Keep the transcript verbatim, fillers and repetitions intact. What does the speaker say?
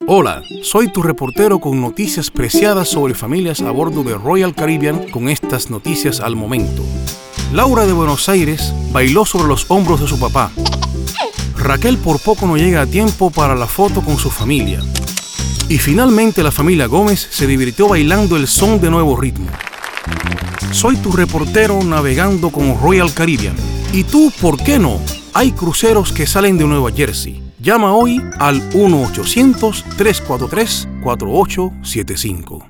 Hola, soy tu reportero con noticias preciadas sobre familias a bordo de Royal Caribbean con estas noticias al momento. Laura de Buenos Aires bailó sobre los hombros de su papá. Raquel por poco no llega a tiempo para la foto con su familia. Y finalmente la familia Gómez se divirtió bailando el son de nuevo ritmo. Soy tu reportero navegando con Royal Caribbean. ¿Y tú por qué no? Hay cruceros que salen de Nueva Jersey. Llama hoy al uno ochocientos, tres cuatro tres, cuatro ocho siete cinco.